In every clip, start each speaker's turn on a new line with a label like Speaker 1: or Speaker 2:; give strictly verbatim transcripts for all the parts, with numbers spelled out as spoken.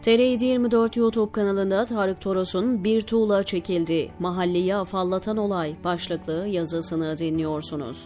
Speaker 1: T R yedi yirmi dört YouTube kanalında Tarık Toros'un "Bir tuğla çekildi, mahalleyi afallatan olay" başlıklı yazısını dinliyorsunuz.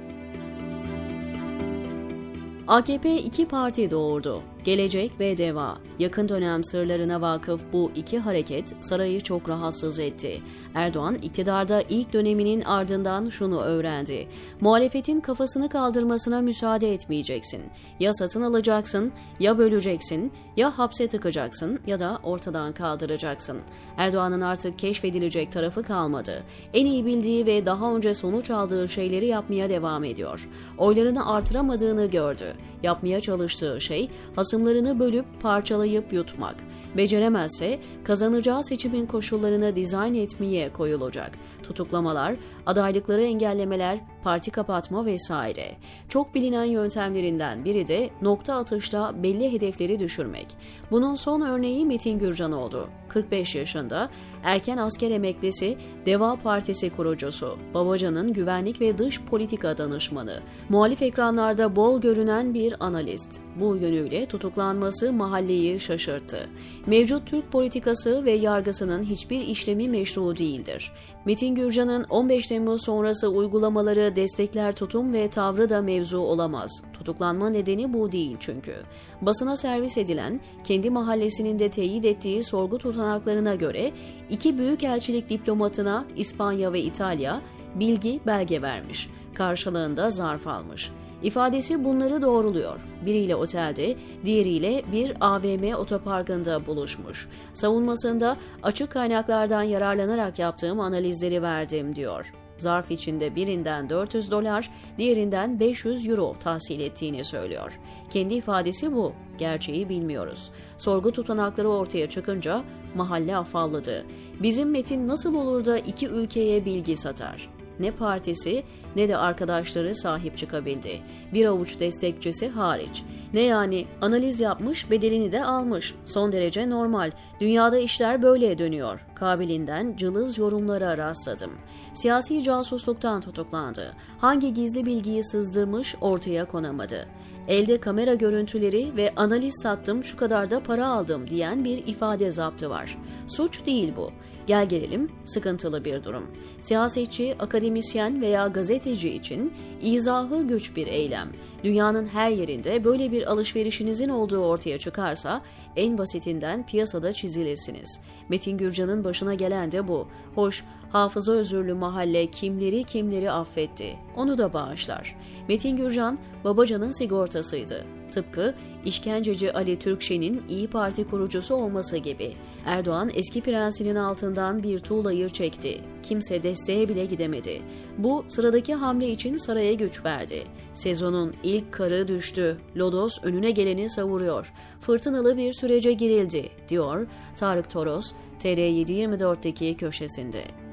Speaker 1: A K P iki parti doğurdu. Gelecek ve Deva. Yakın dönem sırlarına vakıf bu iki hareket sarayı çok rahatsız etti. Erdoğan iktidarda ilk döneminin ardından şunu öğrendi. Muhalefetin kafasını kaldırmasına müsaade etmeyeceksin. Ya satın alacaksın, ya böleceksin, ya hapse tıkacaksın ya da ortadan kaldıracaksın. Erdoğan'ın artık keşfedilecek tarafı kalmadı. En iyi bildiği ve daha önce sonuç aldığı şeyleri yapmaya devam ediyor. Oylarını artıramadığını gördü. Yapmaya çalıştığı şey hasımlarını bölüp parçalayıp yutmak. Beceremezse kazanacağı seçimin koşullarını dizayn etmeye koyulacak. Tutuklamalar, adaylıkları engellemeler, parti kapatma vesaire. Çok bilinen yöntemlerinden biri de nokta atışla belli hedefleri düşürmek. Bunun son örneği Metin Gürcan oldu. kırk beş yaşında, erken asker emeklisi, Deva Partisi kurucusu, Babacan'ın güvenlik ve dış politika danışmanı, muhalif ekranlarda bol görünen bir analist. Bu yönüyle tutuklanması mahalleyi şaşırttı. Mevcut Türk politikası ve yargısının hiçbir işlemi meşru değildir. Metin Gürcan'ın on beş Temmuz sonrası uygulamaları, destekler, tutum ve tavrı da mevzu olamaz. Tutuklanma nedeni bu değil çünkü. Basına servis edilen, kendi mahallesinin de teyit ettiği sorgu tutanaklarına göre iki büyükelçilik diplomatına İspanya ve İtalya bilgi belge vermiş. Karşılığında zarf almış. İfadesi bunları doğruluyor. Biriyle otelde, diğeriyle bir A V M otoparkında buluşmuş. Savunmasında açık kaynaklardan yararlanarak yaptığım analizleri verdim diyor. Zarf içinde birinden dört yüz dolar, diğerinden beş yüz euro tahsil ettiğini söylüyor. Kendi ifadesi bu. Gerçeği bilmiyoruz. Sorgu tutanakları ortaya çıkınca mahalle afalladı. Bizim Metin nasıl olur da iki ülkeye bilgi satar? Ne partisi ne de arkadaşları sahip çıkabildi. Bir avuç destekçisi hariç. Ne yani, analiz yapmış, bedelini de almış. Son derece normal. Dünyada işler böyle dönüyor. Kabilinden cılız yorumlara rastladım. Siyasi casusluktan tutuklandı. Hangi gizli bilgiyi sızdırmış ortaya konamadı. Elde kamera görüntüleri ve analiz sattım, şu kadar da para aldım diyen bir ifade zaptı var. Suç değil bu. Gel gelelim, sıkıntılı bir durum. Siyasetçi, akademisyen veya gazeteci için izahı güç bir eylem. Dünyanın her yerinde böyle bir alışverişinizin olduğu ortaya çıkarsa en basitinden piyasada çizilirsiniz. Metin Gürcan'ın başına gelen de bu. Hoş, hafıza özürlü mahalle kimleri kimleri affetti. Onu da bağışlar. Metin Gürcan, Babacan'ın sigortasıydı. Tıpkı işkenceci Ali Türkşen'in İyi Parti kurucusu olması gibi. Erdoğan eski prensinin altından bir tuğlayı çekti. Kimse desteğe bile gidemedi. Bu sıradaki hamle için saraya güç verdi. Sezonun ilk karı düştü. Lodos önüne geleni savuruyor. Fırtınalı bir sürece girildi, diyor Tarık Toros, T R yedi yirmi dörtteki köşesinde.